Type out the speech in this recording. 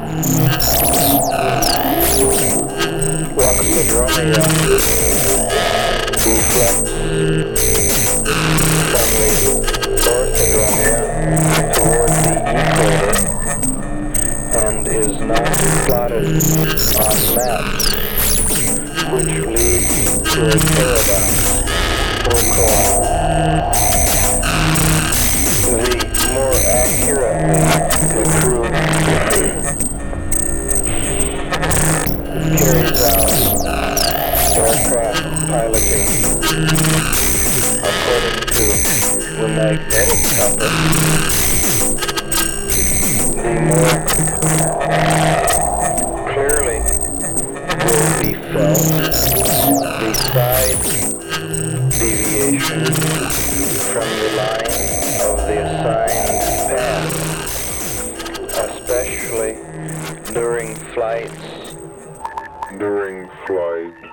Loxodromia deflects from the orthodromia toward the equator and is not plotted on maps, which leads to a paradox. The more accurately the crew carries out aircraft piloting according to the magnetic compass, the more clearly will be felt the side deviation from the line of the assigned path, especially during flights.